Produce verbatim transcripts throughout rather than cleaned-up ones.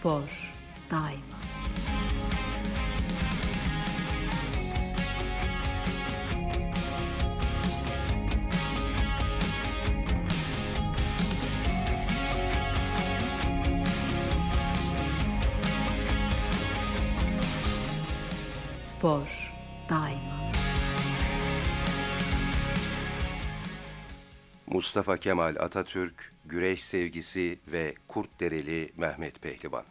Spor daima. Spor daima. Mustafa Kemal Atatürk, güreş sevgisi ve Kurtdereli Mehmet Pehlivan.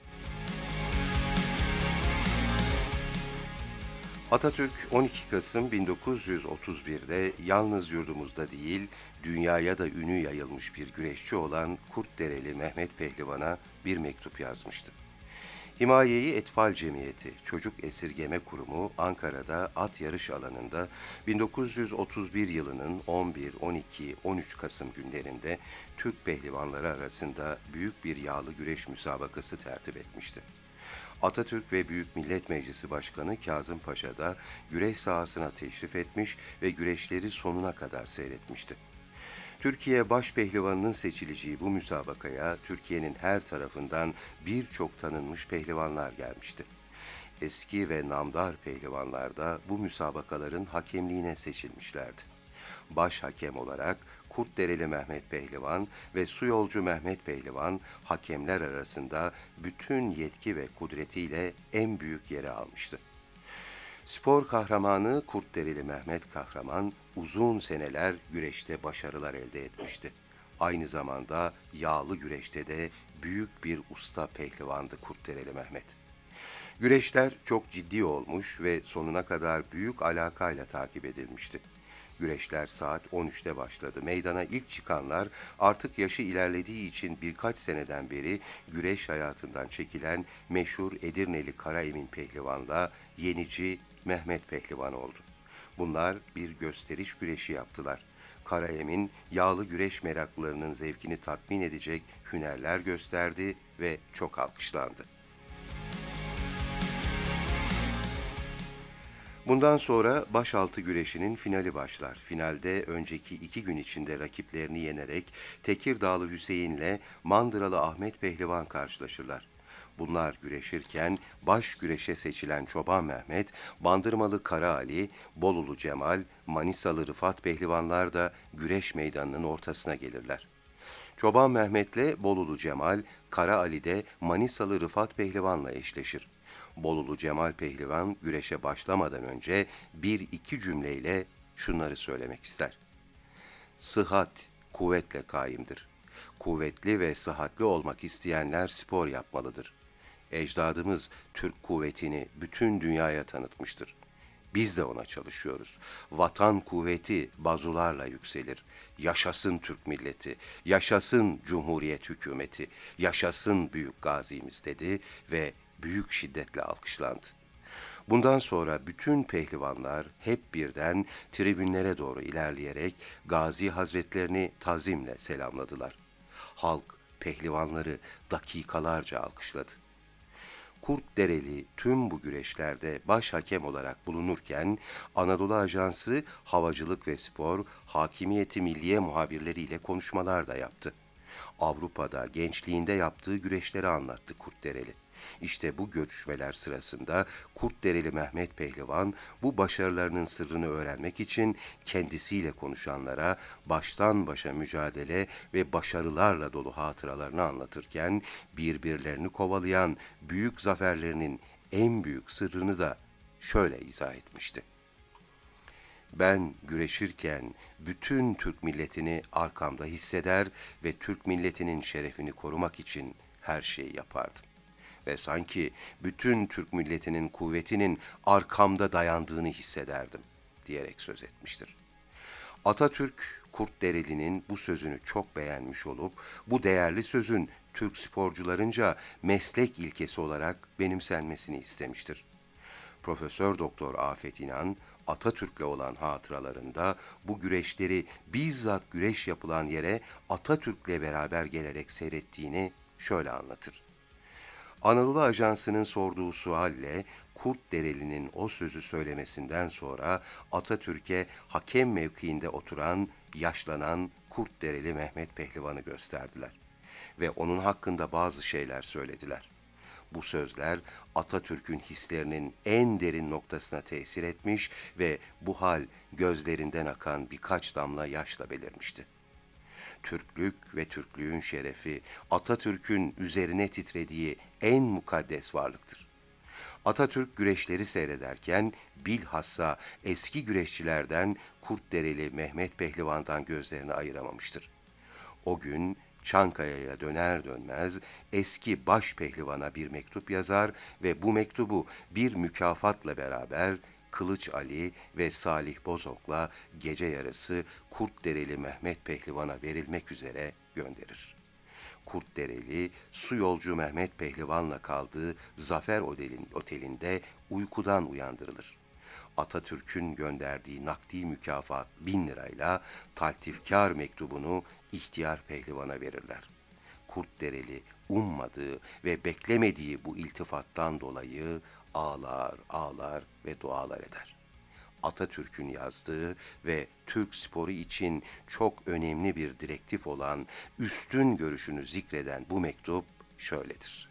Atatürk on iki Kasım bin dokuz yüz otuz bir'de yalnız yurdumuzda değil, dünyaya da ünü yayılmış bir güreşçi olan Kurtdereli Mehmet Pehlivan'a bir mektup yazmıştı. Himaye-i Etfal Cemiyeti Çocuk Esirgeme Kurumu Ankara'da at yarış alanında bin dokuz yüz otuz bir yılının on bir, on iki, on üç Kasım günlerinde Türk pehlivanları arasında büyük bir yağlı güreş müsabakası tertip etmişti. Atatürk ve Büyük Millet Meclisi Başkanı Kazım Paşa da güreş sahasına teşrif etmiş ve güreşleri sonuna kadar seyretmişti. Türkiye Başpehlivanının seçileceği bu müsabakaya Türkiye'nin her tarafından birçok tanınmış pehlivanlar gelmişti. Eski ve namdar pehlivanlar da bu müsabakaların hakemliğine seçilmişlerdi. Baş hakem olarak Kurtdereli Mehmet Pehlivan ve Suyolcu Mehmet Pehlivan hakemler arasında bütün yetki ve kudretiyle en büyük yeri almıştı. Spor kahramanı Kurtdereli Mehmet Kahraman uzun seneler güreşte başarılar elde etmişti. Aynı zamanda yağlı güreşte de büyük bir usta pehlivandı Kurtdereli Mehmet. Güreşler çok ciddi olmuş ve sonuna kadar büyük alakayla takip edilmişti. Güreşler saat on üç'te başladı. Meydana ilk çıkanlar artık yaşı ilerlediği için birkaç seneden beri güreş hayatından çekilen meşhur Edirneli Karaemin Pehlivan'la yenici Mehmet Pehlivan oldu. Bunlar bir gösteriş güreşi yaptılar. Karaemin yağlı güreş meraklılarının zevkini tatmin edecek hünerler gösterdi ve çok alkışlandı. Bundan sonra başaltı güreşinin finali başlar. Finalde önceki iki gün içinde rakiplerini yenerek Tekirdağlı Hüseyin'le Mandıralı Ahmet Pehlivan karşılaşırlar. Bunlar güreşirken baş güreşe seçilen Çoban Mehmet, Bandırmalı Kara Ali, Bolulu Cemal, Manisalı Rıfat Pehlivanlar da güreş meydanının ortasına gelirler. Çoban Mehmet'le Bolulu Cemal, Kara Ali de Manisalı Rıfat Pehlivan'la eşleşir. Bolulu Cemal Pehlivan güreşe başlamadan önce bir iki cümleyle şunları söylemek ister. Sıhhat kuvvetle kaimdir. Kuvvetli ve sıhhatli olmak isteyenler spor yapmalıdır. Ecdadımız Türk kuvvetini bütün dünyaya tanıtmıştır. Biz de ona çalışıyoruz. Vatan kuvveti bazularla yükselir. Yaşasın Türk milleti, yaşasın Cumhuriyet hükümeti, yaşasın büyük gazimiz dedi ve büyük şiddetle alkışlandı. Bundan sonra bütün pehlivanlar hep birden tribünlere doğru ilerleyerek Gazi Hazretlerini tazimle selamladılar. Halk pehlivanları dakikalarca alkışladı. Kurtdereli tüm bu güreşlerde baş hakem olarak bulunurken Anadolu Ajansı Havacılık ve Spor Hakimiyeti Milliye muhabirleriyle konuşmalar da yaptı. Avrupa'da gençliğinde yaptığı güreşleri anlattı Kurtdereli. İşte bu görüşmeler sırasında Kurtdereli Mehmet Pehlivan bu başarılarının sırrını öğrenmek için kendisiyle konuşanlara baştan başa mücadele ve başarılarla dolu hatıralarını anlatırken birbirlerini kovalayan büyük zaferlerinin en büyük sırrını da şöyle izah etmişti. Ben güreşirken bütün Türk milletini arkamda hisseder ve Türk milletinin şerefini korumak için her şeyi yapardım. Ve sanki bütün Türk milletinin kuvvetinin arkamda dayandığını hissederdim diyerek söz etmiştir. Atatürk, Kurtdereli'nin bu sözünü çok beğenmiş olup bu değerli sözün Türk sporcularınca meslek ilkesi olarak benimsenmesini istemiştir. Profesör Doktor Afet İnan, Atatürk'le olan hatıralarında bu güreşleri bizzat güreş yapılan yere Atatürk'le beraber gelerek seyrettiğini şöyle anlatır. Anadolu Ajansı'nın sorduğu sualle Kurtdereli'nin o sözü söylemesinden sonra Atatürk'e hakem mevkiinde oturan, yaşlanan Kurtdereli Mehmet Pehlivan'ı gösterdiler ve onun hakkında bazı şeyler söylediler. Bu sözler Atatürk'ün hislerinin en derin noktasına tesir etmiş ve bu hal gözlerinden akan birkaç damla yaşla belirmişti. Türklük ve Türklüğün şerefi Atatürk'ün üzerine titrediği en mukaddes varlıktır. Atatürk güreşleri seyrederken bilhassa eski güreşçilerden Kurtdereli Mehmet Pehlivan'dan gözlerini ayıramamıştır. O gün Çankaya'ya döner dönmez eski baş pehlivana bir mektup yazar ve bu mektubu bir mükafatla beraber Kılıç Ali ve Salih Bozok'la gece yarısı Kurtdereli Mehmet Pehlivan'a verilmek üzere gönderir. Kurtdereli, su yolcu Mehmet Pehlivan'la kaldığı Zafer Otel'in otelinde uykudan uyandırılır. Atatürk'ün gönderdiği nakdi mükafat bin lirayla taltifkar mektubunu ihtiyar pehlivan'a verirler. Kurtdereli ummadığı ve beklemediği bu iltifattan dolayı ağlar, ağlar ve dualar eder. Atatürk'ün yazdığı ve Türk sporu için çok önemli bir direktif olan üstün görüşünü zikreden bu mektup şöyledir.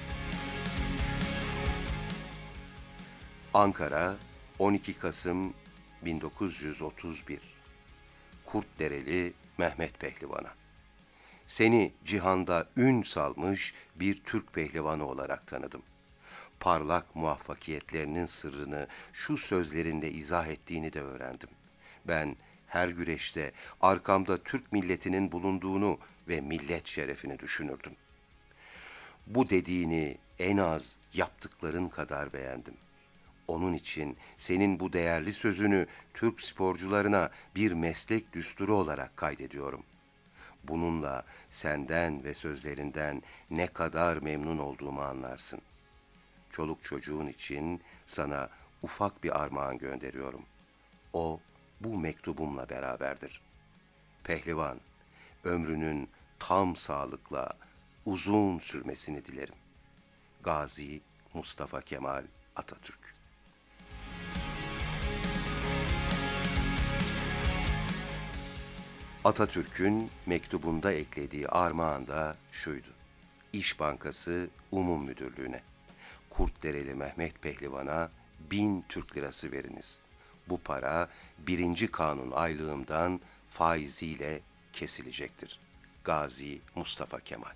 Ankara, on iki Kasım bin dokuz yüz otuz bir. Kurtdereli Mehmet Pehlivan'a. Seni cihanda ün salmış bir Türk pehlivanı olarak tanıdım. Parlak muvaffakiyetlerinin sırrını şu sözlerinde izah ettiğini de öğrendim. Ben her güreşte arkamda Türk milletinin bulunduğunu ve millet şerefini düşünürdüm. Bu dediğini en az yaptıkların kadar beğendim. Onun için senin bu değerli sözünü Türk sporcularına bir meslek düsturu olarak kaydediyorum. Bununla senden ve sözlerinden ne kadar memnun olduğumu anlarsın. Çoluk çocuğun için sana ufak bir armağan gönderiyorum. O bu mektubumla beraberdir. Pehlivan, ömrünün tam sağlıkla uzun sürmesini dilerim. Gazi Mustafa Kemal Atatürk. Atatürk'ün mektubunda eklediği armağan da şuydu. İş Bankası Umum Müdürlüğü'ne. Kurtdereli Mehmet Pehlivan'a bin Türk lirası veriniz. Bu para birinci kanun aylığımdan faiziyle kesilecektir. Gazi Mustafa Kemal.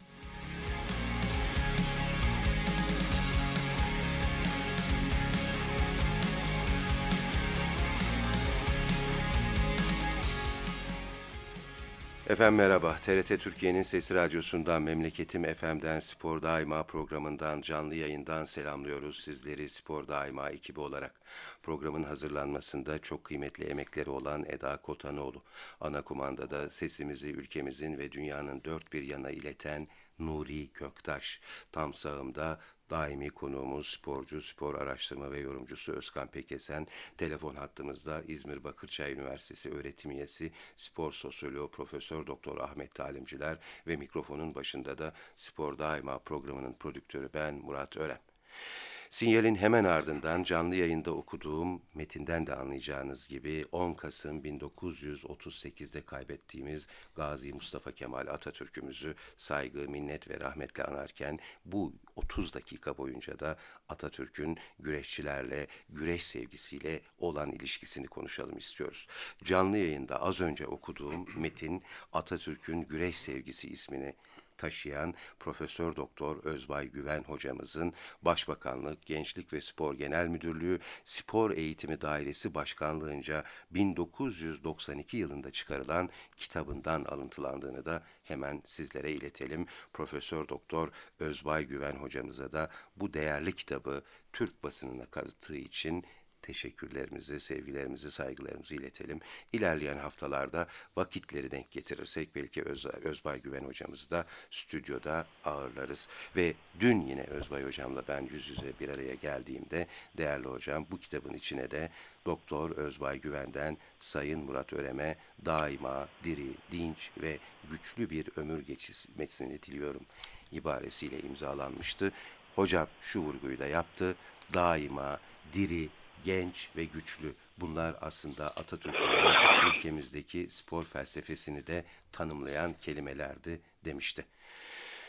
Efendim merhaba, T R T Türkiye'nin Sesi Radyosu'ndan, Memleketim F M'den, Spor Daima programından, canlı yayından selamlıyoruz sizleri Spor Daima ekibi olarak. Programın hazırlanmasında çok kıymetli emekleri olan Eda Kotanoğlu, ana kumandada sesimizi ülkemizin ve dünyanın dört bir yana ileten Nuri Köktaş, tam sağımda daimi konuğumuz sporcu, spor araştırma ve yorumcusu Özkan Pekesen, telefon hattımızda İzmir Bakırçay Üniversitesi öğretim üyesi, spor sosyoloğu Profesör Doktor Ahmet Talimciler ve mikrofonun başında da Spor Daima programının prodüktörü ben Murat Örem. Sinyalin hemen ardından canlı yayında okuduğum metinden de anlayacağınız gibi on Kasım bin dokuz yüz otuz sekizde kaybettiğimiz Gazi Mustafa Kemal Atatürk'ümüzü saygı, minnet ve rahmetle anarken bu otuz dakika boyunca da Atatürk'ün güreşçilerle, güreş sevgisiyle olan ilişkisini konuşalım istiyoruz. Canlı yayında az önce okuduğum metin Atatürk'ün güreş sevgisi ismini taşıyan Profesör Doktor Özbay Güven hocamızın Başbakanlık Gençlik ve Spor Genel Müdürlüğü Spor Eğitimi Dairesi Başkanlığınca bin dokuz yüz doksan iki yılında çıkarılan kitabından alıntılandığını da hemen sizlere iletelim. Profesör Doktor Özbay Güven hocamıza da bu değerli kitabı Türk basınına kattığı için teşekkürlerimizi, sevgilerimizi, saygılarımızı iletelim. İlerleyen haftalarda vakitleri denk getirirsek belki Öz, Özbay Güven hocamızı da stüdyoda ağırlarız. Ve dün yine Özbay hocamla ben yüz yüze bir araya geldiğimde değerli hocam bu kitabın içine de Doktor Özbay Güven'den Sayın Murat Örem'e daima diri, dinç ve güçlü bir ömür geçirmesini diliyorum ibaresiyle imzalanmıştı. Hocam şu vurguyu da yaptı. Daima diri, genç ve güçlü. Bunlar aslında Atatürk'ün ülkemizdeki spor felsefesini de tanımlayan kelimelerdi demişti.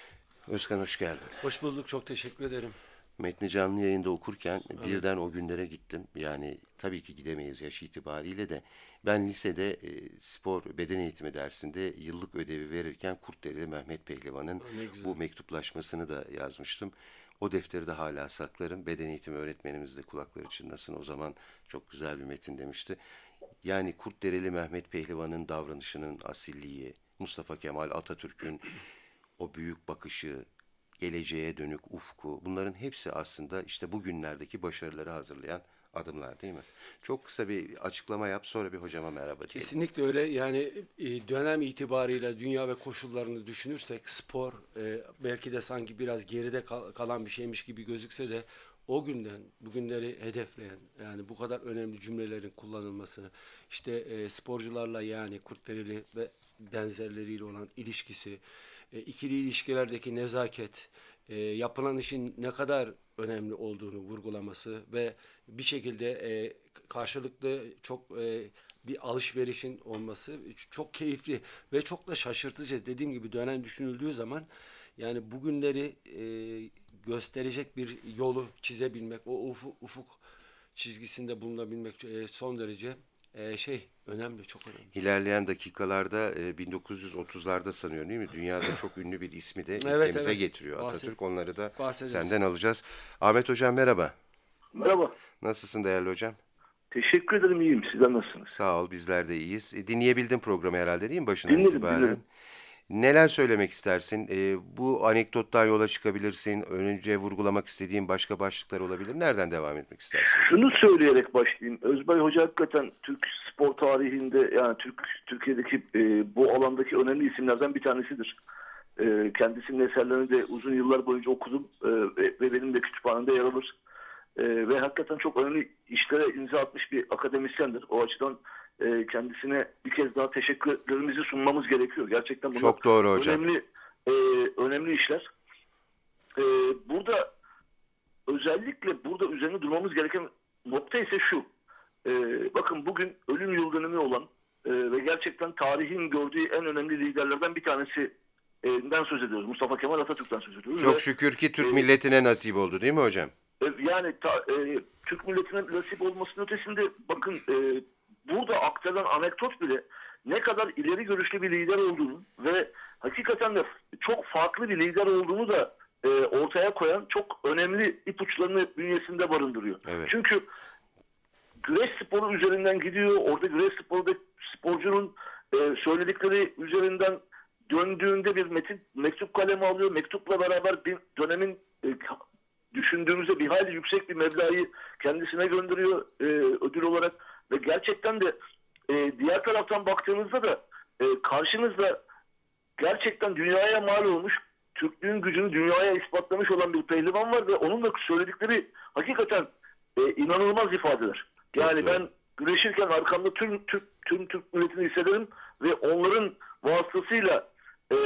Özkan hoş geldin. Hoş bulduk, çok teşekkür ederim. Metni canlı yayında okurken birden o günlere gittim. Yani tabii ki gidemeyiz yaş itibariyle de. Ben lisede e, spor beden eğitimi dersinde yıllık ödevi verirken Kurtdereli Mehmet Pehlivan'ın Ne güzel. bu mektuplaşmasını da yazmıştım. O defteri de hala saklarım. Beden eğitimi öğretmenimiz de kulakları çınlasın. O zaman çok güzel bir metin demişti. Yani Kurtdereli Mehmet Pehlivan'ın davranışının asilliği, Mustafa Kemal Atatürk'ün o büyük bakışı, geleceğe dönük ufku, bunların hepsi aslında işte bugünlerdeki başarıları hazırlayan adımlar değil mi? Çok kısa bir açıklama yap, sonra bir hocama merhaba diyelim. Kesinlikle öyle. Yani e, dönem itibarıyla dünya ve koşullarını düşünürsek spor e, belki de sanki biraz geride kal- kalan bir şeymiş gibi gözükse de o günden bugünleri hedefleyen, yani bu kadar önemli cümlelerin kullanılması, işte e, sporcularla yani Kurtdereli ve benzerleriyle olan ilişkisi, e, ikili ilişkilerdeki nezaket, e, yapılan işin ne kadar önemli olduğunu vurgulaması ve bir şekilde e, karşılıklı çok e, bir alışverişin olması çok keyifli ve çok da şaşırtıcı. Dediğim gibi dönem düşünüldüğü zaman yani bugünleri e, gösterecek bir yolu çizebilmek, o ufuk, ufuk çizgisinde bulunabilmek e, son derece e, şey önemli, çok önemli. İlerleyen dakikalarda e, bin dokuz yüz otuzlarda sanıyorum değil mi? Dünyada çok ünlü bir ismi de Evet, ülkemize evet. getiriyor Bahset- Atatürk. Onları da bahsederiz. senden alacağız. Ahmet Hocam merhaba. Merhaba. Nasılsın değerli hocam? Teşekkür ederim, iyiyim. Sizler nasılsınız? Sağ ol, bizler de iyiyiz. E, dinleyebildin programı herhalde değil mi başından Dinledim, itibaren? dinledim. Neler söylemek istersin? E, bu anekdottan yola çıkabilirsin. Önce vurgulamak istediğin başka başlıklar olabilir. Nereden devam etmek istersin? Şunu söyleyerek başlayayım. Özbay Hoca hakikaten Türk spor tarihinde, yani Türk Türkiye'deki e, bu alandaki önemli isimlerden bir tanesidir. E, kendisinin eserlerini de uzun yıllar boyunca okudum e, ve, ve benim de kütüphanemde yer alır. E, ve hakikaten çok önemli işlere imza atmış bir akademisyendir. O açıdan e, kendisine bir kez daha teşekkürlerimizi sunmamız gerekiyor. Gerçekten bunlar Çok doğru hocam. önemli e, önemli işler. E, burada özellikle burada üzerine durmamız gereken nokta ise şu. E, bakın bugün ölüm yıl dönümü olan e, ve gerçekten tarihin gördüğü en önemli liderlerden bir tanesinden söz ediyoruz. Mustafa Kemal Atatürk'ten söz ediyoruz. Çok Ve, şükür ki Türk e, milletine nasip oldu değil mi hocam? e, Yani ta, e, Türk milletine nasip olmasının ötesinde bakın e, burada aktarılan anekdot bile ne kadar ileri görüşlü bir lider olduğunu ve hakikaten de çok farklı bir lider olduğunu da e, ortaya koyan çok önemli ipuçlarını bünyesinde barındırıyor. Evet. Çünkü güreş sporu üzerinden gidiyor. Orada güreş sporu sporcunun e, söyledikleri üzerinden döndüğünde bir metin, mektup kalemi alıyor. Mektupla beraber bir dönemin e, düşündüğümüzde bir hayli yüksek bir meblağı kendisine gönderiyor e, ödül olarak ve gerçekten de e, diğer taraftan baktığınızda da e, karşınızda gerçekten dünyaya mal olmuş, Türklüğün gücünü dünyaya ispatlamış olan bir pehlivan var ve onun da söyledikleri hakikaten e, inanılmaz ifadeler. Çok Yani doğru. ben güreşirken arkamda tüm Türk tüm Türk milletini hissederim ve onların vasıtasıyla e,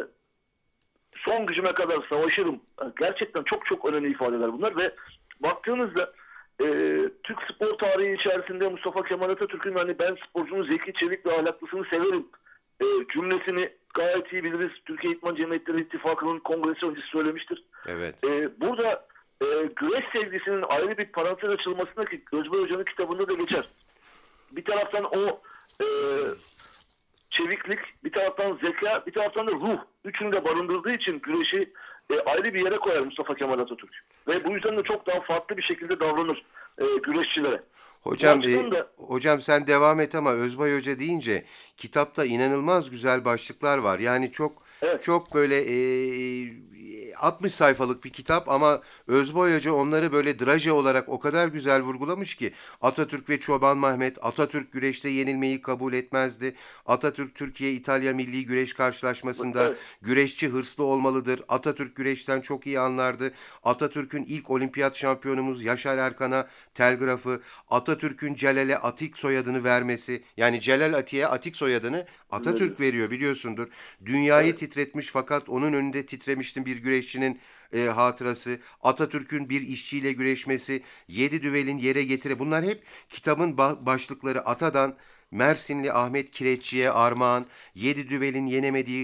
son gücüme kadar savaşırım. Gerçekten çok çok önemli ifadeler bunlar ve baktığınızda e, Türk spor tarihi içerisinde Mustafa Kemal Atatürk'ün hani ben sporcunun zeki, çevik ve ahlaklısını severim e, cümlesini gayet iyi biliriz. Türkiye İdman Cemiyetleri İttifakı'nın kongresi öncesi söylemiştir. Evet. E, burada e, güreş sevgisinin ayrı bir parantez açılmasına ki Özbay Hoca'nın kitabında da geçer. Bir taraftan o e, çeviklik, bir taraftan zeka, bir taraftan da ruh. Üçünü de barındırdığı için güreşi e, ayrı bir yere koyar Mustafa Kemal Atatürk. Ve bu yüzden de çok daha farklı bir şekilde davranır e, güreşçilere. Hocam, Bu açıdan e, da- hocam sen devam et ama Özbay Hoca deyince kitapta inanılmaz güzel başlıklar var. Yani çok Evet. çok böyle e, altmış sayfalık bir kitap ama Özbay Hoca onları böyle draje olarak o kadar güzel vurgulamış ki Atatürk ve Çoban Mehmet, Atatürk güreşte yenilmeyi kabul etmezdi. Atatürk Türkiye-İtalya milli güreş karşılaşmasında Evet. güreşçi hırslı olmalıdır. Atatürk güreşten çok iyi anlardı. Atatürk'ün ilk olimpiyat şampiyonumuz Yaşar Erkan'a telgrafı, Atatürk'ün Celal'e Atik soyadını vermesi, yani Celal Atik'e Atik soyadını Atatürk veriyor biliyorsundur. Dünyayı titretmiş fakat onun önünde titremiştin bir güreşçinin e, hatırası. Atatürk'ün bir işçiyle güreşmesi, yedi düvelin yere getire. Bunlar hep kitabın ba- başlıkları. Atadan Mersinli Ahmet Kireççi'ye armağan, yedi düvelin yenemediği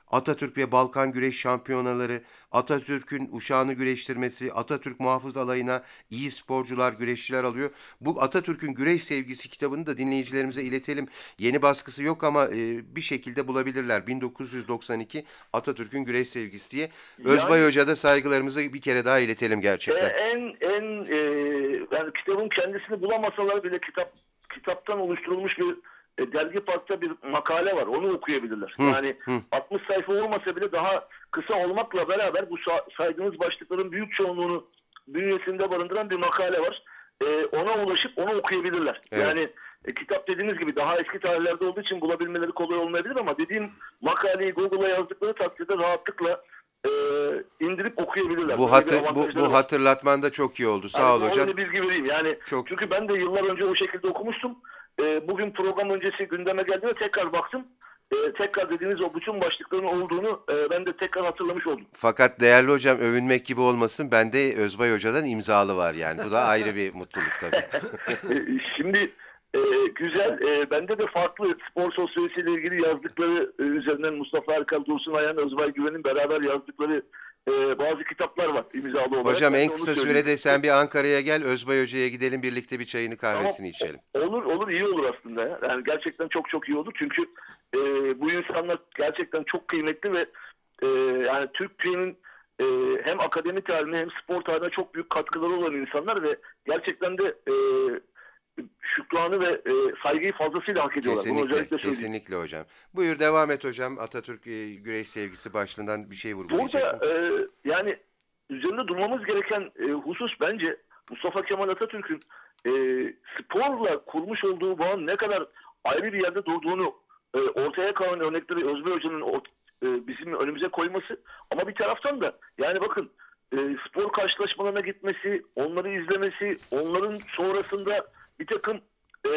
Atatürk ve Balkan güreş şampiyonaları, Atatürk'ün uşağını güreştirmesi, Atatürk muhafız alayına iyi sporcular, güreşçiler alıyor. Bu Atatürk'ün Güreş Sevgisi kitabını da dinleyicilerimize iletelim. Yeni baskısı yok ama e, bir şekilde bulabilirler. bin dokuz yüz doksan iki Atatürk'ün Güreş Sevgisi diye. Özbay Yani- Hoca da saygılarımızı bir kere daha iletelim E, gerçekten. en en e, yani kitabın kendisini bulamasalar bile kitap kitaptan oluşturulmuş bir e, dergi parkta bir makale var. Onu okuyabilirler. Yani altmış sayfa olmasa bile daha kısa olmakla beraber bu sa- saydığınız başlıkların büyük çoğunluğunu bünyesinde barındıran bir makale var. E, ona ulaşıp onu okuyabilirler. Evet. Yani e, kitap dediğiniz gibi daha eski tarihlerde olduğu için bulabilmeleri kolay olmayabilir ama dediğim makaleyi Google'a yazdıkları takdirde rahatlıkla e, indirip okuyabilirler. Bu, Böyle bir hatır, bu, avantajları bu var. hatırlatman da çok iyi oldu. Sağ ol Yani hocam. öyle bilgi vereyim. Yani Çok- çünkü ben de yıllar önce o şekilde okumuştum. Ee, bugün program öncesi gündeme geldiğinde tekrar baktım. Ee, tekrar dediğiniz o bütün başlıkların olduğunu e, ben de tekrar hatırlamış oldum. Fakat değerli hocam, övünmek gibi olmasın, bende Özbay Hoca'dan imzalı var yani. Bu da ayrı bir mutluluk tabii. Ee, Şimdi e, güzel. E, bende de farklı spor sosyolojisiyle ilgili yazdıkları e, üzerinden Mustafa Erkal, Dursun Ayhan, Özbay Güven'in beraber yazdıkları e, bazı kitaplar var imzalı olarak. Hocam Ben de en onu kısa söyleyeyim. sürede sen bir Ankara'ya gel, Özbay Hoca'ya gidelim, birlikte bir çayını kahvesini Tamam, içelim. Olur olur iyi olur aslında ya. Yani gerçekten çok çok iyi olur. Çünkü e, bu insanlar gerçekten çok kıymetli ve e, yani Türkiye'nin e, hem akademi tarihine hem spor tarihine çok büyük katkıları olan insanlar ve gerçekten de e, şükranı ve e, saygıyı fazlasıyla hak ediyorlar. Bunu Kesinlikle, özellikle söyleyeyim. kesinlikle hocam. Buyur devam et hocam. Atatürk e, Güreş Sevgisi başlığından bir şey vurgulayacaktın. Burada e, yani üzerinde durmamız gereken e, husus bence Mustafa Kemal Atatürk'ün e, sporla kurmuş olduğu bağın ne kadar ayrı bir yerde durduğunu e, ortaya koyan örnekleri Özbey Hoca'nın o- e, bizim önümüze koyması. Ama bir taraftan da yani bakın e, spor karşılaşmalarına gitmesi, onları izlemesi, onların sonrasında bir takım e,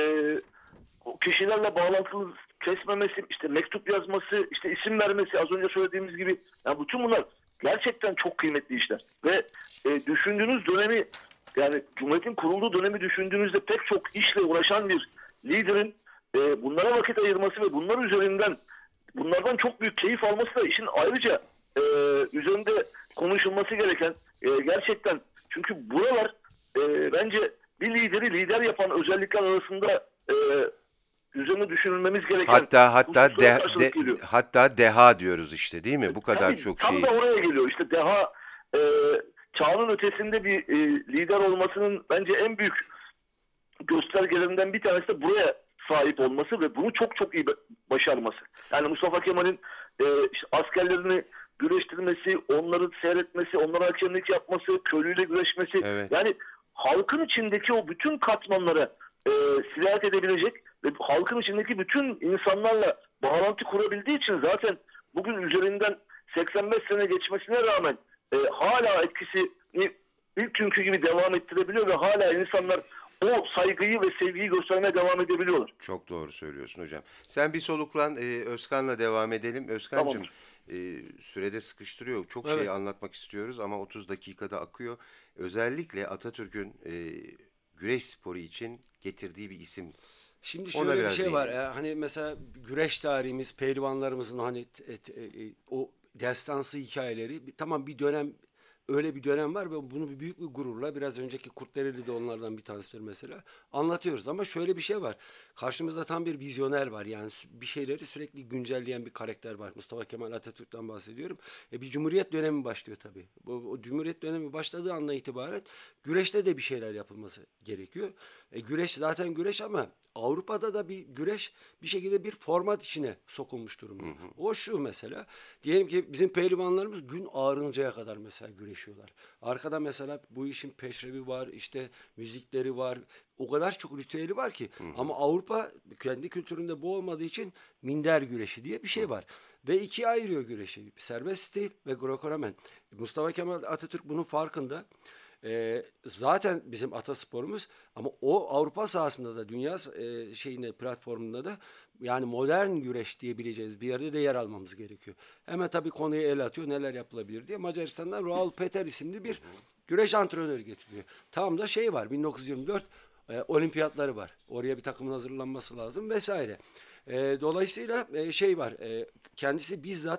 o kişilerle bağlantılı kesmemesi, işte mektup yazması, işte isim vermesi, az önce söylediğimiz gibi, yani bütün bunlar gerçekten çok kıymetli işler. Ve e, düşündüğünüz dönemi, yani Cumhuriyet'in kurulduğu dönemi düşündüğünüzde pek çok işle uğraşan bir liderin e, bunlara vakit ayırması ve bunlar üzerinden bunlardan çok büyük keyif alması da işin ayrıca e, üzerinde konuşulması gereken e, gerçekten, çünkü buralar e, bence bir lideri lider yapan özellikler arasında e, üzerine düşünülmemiz gereken Hatta hatta hususlara de, karşılık de- geliyor. hatta deha diyoruz işte, değil mi? Bu kadar Tabii, çok tam şey. da oraya geliyor. İşte deha e, çağının ötesinde bir e, lider olmasının bence en büyük göstergelerinden bir tanesi de buraya sahip olması ve bunu çok çok iyi başarması. Yani Mustafa Kemal'in e, işte askerlerini güreştirmesi, onları seyretmesi, onlara hakemlik yapması, köylüyle güreşmesi. Evet. Yani halkın içindeki o bütün katmanlara e, sirayet edebilecek ve halkın içindeki bütün insanlarla bağlantı kurabildiği için zaten bugün üzerinden seksen beş sene geçmesine rağmen e, hala etkisini ilk günkü gibi devam ettirebiliyor ve hala insanlar o saygıyı ve sevgiyi göstermeye devam edebiliyorlar. Çok doğru söylüyorsun hocam. Sen bir soluklan, e, Özkan'la devam edelim. Özkan'cığım, Tamamdır. e, sürede sıkıştırıyor. Çok Evet. şey anlatmak istiyoruz ama otuz dakikada akıyor. Özellikle Atatürk'ün e, güreş sporu için getirdiği bir isim. Şimdi Ona şöyle bir biraz şey var. değinelim. e, Hani mesela güreş tarihimiz, pehlivanlarımızın hani t- t- e, o destansı hikayeleri bir- tamam bir dönem öyle bir dönem var ve bunu bir büyük bir gururla biraz önceki Kurtdereli de onlardan bir tanesidir mesela anlatıyoruz ama şöyle bir şey var. Karşımızda tam bir vizyoner var. Yani sü- bir şeyleri sürekli güncelleyen bir karakter var. Mustafa Kemal Atatürk'ten bahsediyorum. E bir cumhuriyet dönemi başlıyor tabii. Bu, o cumhuriyet dönemi başladığı andan itibaren güreşte de bir şeyler yapılması gerekiyor. E güreş zaten güreş ama Avrupa'da da bir güreş bir şekilde bir format içine sokulmuş durumda. O şu mesela. Diyelim ki bizim pehlivanlarımız gün ağrıncaya kadar mesela güreşiyorlar. Arkada mesela bu işin peşrevi var, işte müzikleri var. O kadar çok ritüeli var ki. Ama Avrupa kendi kültüründe bu olmadığı için minder güreşi diye bir şey var. Ve ikiye ayırıyor güreşi. Serbest stil ve Greco-Romen. Mustafa Kemal Atatürk bunun farkında. Ee, zaten bizim atasporumuz ama o Avrupa sahasında da dünya e, şeyinde platformunda da yani modern güreş diyebileceğiz bir yerde de yer almamız gerekiyor. Hemen tabii konuya el atıyor neler yapılabilir diye Macaristan'dan Raul Peter isimli bir güreş antrenörü getiriyor. Tam da şey var bin dokuz yüz yirmi dört e, olimpiyatları var. Oraya bir takımın hazırlanması lazım vesaire. E, dolayısıyla e, şey var e, kendisi bizzat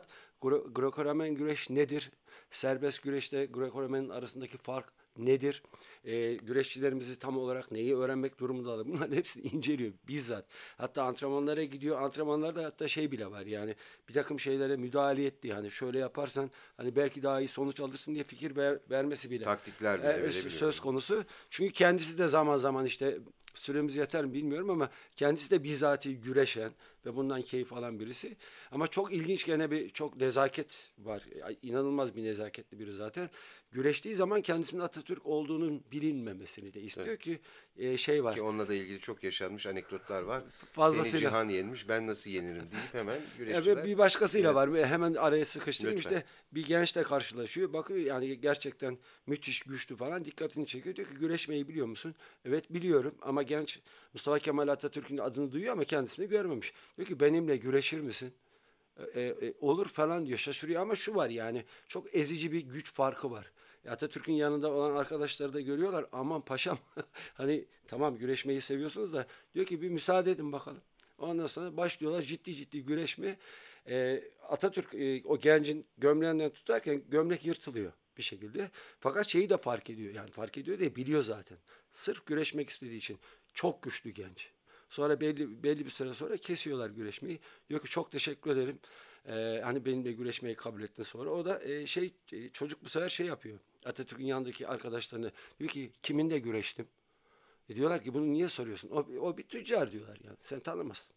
Gre- Greco-Romen güreş nedir? Serbest güreşte Greco-Romen'in arasındaki fark nedir? Ee, güreşçilerimizi tam olarak neyi öğrenmek durumundalar? Bunların hepsini inceliyor bizzat. Hatta antrenmanlara gidiyor. Antrenmanlarda hatta şey bile var yani bir takım şeylere müdahale etti. Hani şöyle yaparsan hani belki daha iyi sonuç alırsın diye fikir ver- vermesi bile. Taktikler bile Ee, verebiliyor. söz konusu. Çünkü kendisi de zaman zaman işte süremiz yeter mi bilmiyorum ama kendisi de bizatihi güreşen ve bundan keyif alan birisi. Ama çok ilginç gene bir çok nezaket var. İnanılmaz bir nezaketli biri zaten. Güreştiği zaman kendisinin Atatürk olduğunun bilinmemesini de istiyor evet. ki e, şey var. Ki onunla da ilgili çok yaşanmış anekdotlar var. Fazlasıyla. Seni Cihan yenmiş, ben nasıl yenirim deyip hemen güreşçiler. Evet, bir başkasıyla evet. var. Hemen araya sıkıştırayım Lütfen. işte bir gençle karşılaşıyor. Bakıyor yani gerçekten müthiş güçlü falan dikkatini çekiyor. Diyor ki güreşmeyi biliyor musun? Evet biliyorum ama genç Mustafa Kemal Atatürk'ün adını duyuyor ama kendisini görmemiş. Diyor ki benimle güreşir misin? E, e, olur falan diyor şaşırıyor ama şu var yani çok ezici bir güç farkı var. Atatürk'ün yanında olan arkadaşları da görüyorlar aman paşam hani tamam güreşmeyi seviyorsunuz da diyor ki bir müsaade edin bakalım. Ondan sonra başlıyorlar ciddi ciddi güreşmeye. E, Atatürk e, o gencin gömleğinden tutarken gömlek yırtılıyor bir şekilde. Fakat şeyi de fark ediyor yani fark ediyor diye biliyor zaten. Sırf güreşmek istediği için çok güçlü genç. Sonra belli belli bir süre sonra kesiyorlar güreşmeyi. Diyor ki çok teşekkür ederim. Ee, hani benimle güreşmeyi kabul ettin sonra. O da e, şey e, çocuk bu sefer şey yapıyor. Atatürk'ün yanındaki arkadaşlarına diyor ki kiminle güreştim? E diyorlar ki bunu niye soruyorsun? O, o bir tüccar diyorlar yani. Sen tanımazsın.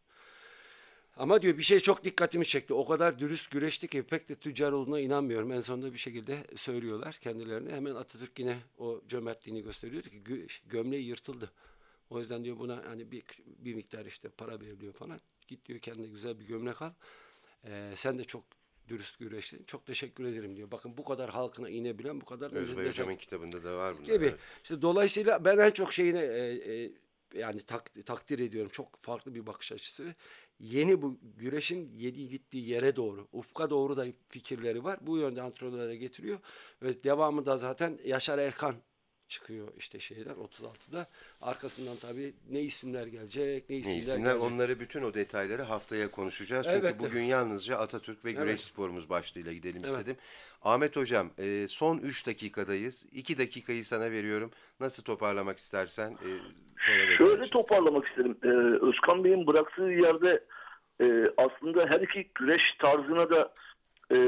Ama diyor bir şey çok dikkatimi çekti. O kadar dürüst güreşti ki pek de tüccar olduğuna inanmıyorum. En sonunda bir şekilde söylüyorlar kendilerine. Hemen Atatürk yine o cömertliğini gösteriyor ki gö- gömleği yırtıldı. O yüzden diyor buna hani bir, bir miktar işte para veriliyor falan. Git diyor kendine güzel bir gömlek al. Ee, sen de çok dürüst güreştin. Çok teşekkür ederim diyor. Bakın bu kadar halkına inebilen bu kadar... Özbay Hocam'ın kitabında da var bunlar. Gibi. Evet. İşte dolayısıyla ben en çok şeyine e, e, yani tak, takdir ediyorum. Çok farklı bir bakış açısı. Yeni bu güreşin yedi gittiği yere doğru, ufka doğru da fikirleri var. Bu yönde antrenörlere getiriyor. Ve devamı da zaten Yaşar Erkan çıkıyor işte şeyden otuz altıda. Arkasından tabii ne isimler gelecek, ne isimler, Ne isimler gelecek. onları bütün o detayları haftaya konuşacağız. Çünkü Elbette. bugün yalnızca Atatürk ve güreş Evet. sporumuz başlığıyla gidelim Evet. istedim. Ahmet Hocam e, son üç dakikadayız. iki dakikayı sana veriyorum. Nasıl toparlamak istersen e, sonra veda Şöyle edeceğiz. toparlamak isterim. Ee, Özkan Bey'in bıraktığı yerde e, aslında her iki güreş tarzına da e,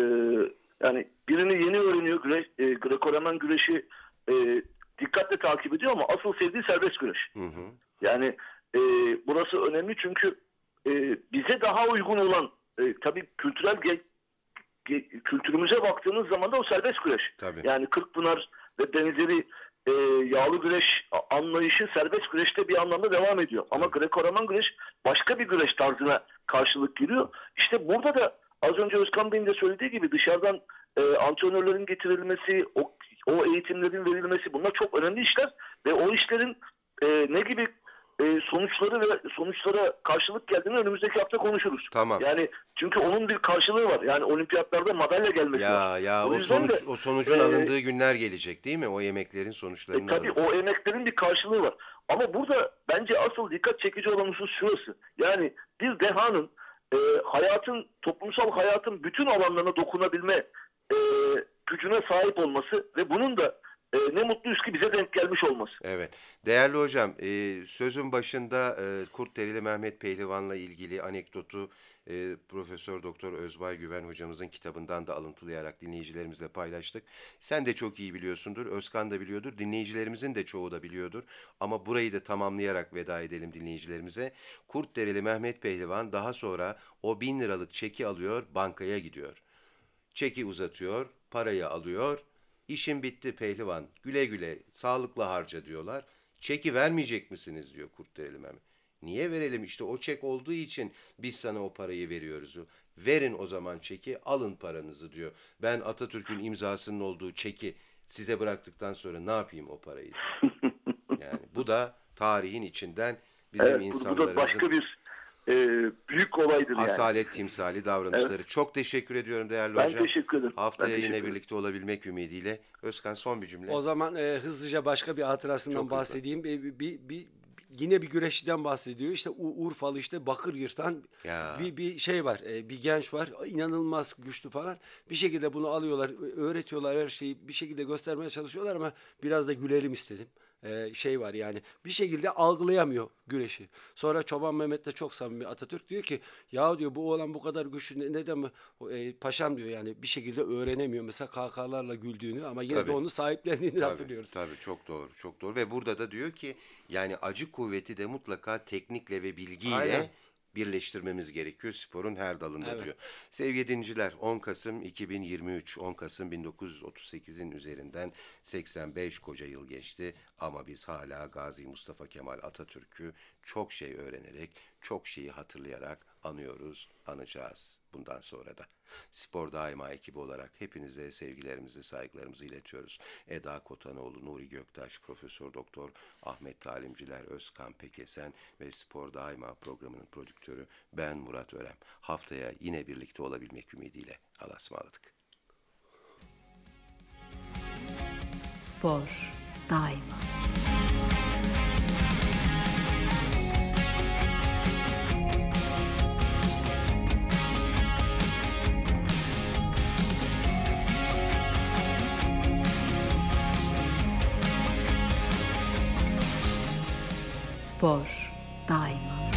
yani birini yeni öğreniyor. Güreş, e, Greco-Romen güreşi e, dikkatle takip ediyor ama asıl sevdiği serbest güreş. Hı hı. Yani e, burası önemli çünkü e, bize daha uygun olan e, tabii kültürel ge- ge- kültürümüze baktığınız zaman da o serbest güreş. Tabii. Yani Kırkpınar ve benzeri e, yağlı güreş anlayışı serbest güreşte bir anlamda devam ediyor. Ama Greco-Romen güreş başka bir güreş tarzına karşılık geliyor. İşte burada da az önce Özkan Bey'in de söylediği gibi dışarıdan e, antrenörlerin getirilmesi, o, o eğitimlerin verilmesi bunlar çok önemli işler ve o işlerin e, ne gibi e, sonuçları ve sonuçlara karşılık geldiğini önümüzdeki hafta konuşuruz. Tamam. Yani çünkü onun bir karşılığı var. Yani olimpiyatlarda madalya gelmesi Ya var. ya O o yüzden sonuç de, o sonucun e, alındığı günler gelecek değil mi? O yemeklerin E, sonuçlarının tabii alındığı. o emeklerin bir karşılığı var. Ama burada bence asıl dikkat çekici olan husus şurası. Yani bir dehanın e, hayatın, toplumsal hayatın bütün alanlarına dokunabilme e, gücüne sahip olması ve bunun da e, ne mutluyuz ki bize denk gelmiş olması. Evet. Değerli hocam, e, sözün başında e, Kurtdereli Mehmet Pehlivan'la ilgili anekdotu e, Profesör Doktor Özbay Güven hocamızın kitabından da alıntılayarak dinleyicilerimizle paylaştık. Sen de çok iyi biliyorsundur, Özkan da biliyordur, dinleyicilerimizin de çoğu da biliyordur. Ama burayı da tamamlayarak veda edelim dinleyicilerimize. Kurtdereli Mehmet Pehlivan daha sonra o bin liralık çeki alıyor, bankaya gidiyor. Çeki uzatıyor, parayı alıyor. İşim bitti pehlivan, güle güle, sağlıkla harca diyorlar. Çeki vermeyecek misiniz diyor Kurtdereli Mehmet. Niye verelim işte o çek olduğu için biz sana o parayı veriyoruz diyor. Verin o zaman çeki, alın paranızı diyor. Ben Atatürk'ün imzasının olduğu çeki size bıraktıktan sonra ne yapayım o parayı diyor. Yani bu da tarihin içinden bizim Evet, bu- bu insanlarımızın... da başka bir e, büyük olaydır yani. Asalet timsali davranışları. Çok teşekkür ediyorum değerli Ben hocam. teşekkür ederim. Haftaya Ben teşekkür yine ederim. birlikte olabilmek ümidiyle. Özkan son bir cümle. O zaman e, hızlıca başka bir hatırasından Çok hızlı. bahsedeyim. Bir, bir, bir, yine bir güreşçiden bahsediyor. İşte U- Urfalı işte bakır yırtan Ya. bir bir şey var. e, Bir genç var. İnanılmaz güçlü falan. Bir şekilde bunu alıyorlar, ö- öğretiyorlar her şeyi. Bir şekilde göstermeye çalışıyorlar ama biraz da gülelim istedim. E, şey var yani bir şekilde algılayamıyor güreşi. Sonra Çoban Mehmet'le çok samimi Atatürk diyor ki ya diyor bu oğlan bu kadar güçlü ne- neden mi e, paşam diyor yani bir şekilde öğrenemiyor mesela kahkahalarla güldüğünü ama yine Tabii. de onu sahiplendiğini Tabii, hatırlıyoruz. tabii çok doğru, çok doğru. Ve burada da diyor ki yani acı kuvveti de mutlaka teknikle ve bilgiyle Aynen. birleştirmemiz gerekiyor sporun her dalında Evet. diyor. Sevgili dinciler, on Kasım iki bin yirmi üç, on Kasım bin dokuz yüz otuz sekizin üzerinden seksen beş koca yıl geçti ama biz hala Gazi Mustafa Kemal Atatürk'ü çok şey öğrenerek, çok şeyi hatırlayarak anıyoruz, anacağız bundan sonra da. Spor Daima ekibi olarak hepinize sevgilerimizi, saygılarımızı iletiyoruz. Eda Kotanoğlu, Nuri Göktaş, Profesör Doktor Ahmet Talimciler, Özkan Pekesen ve Spor Daima programının prodüktörü ben Murat Örem. Haftaya yine birlikte olabilmek ümidiyle Allah'a ısmarladık. Spor daima. Spor daima.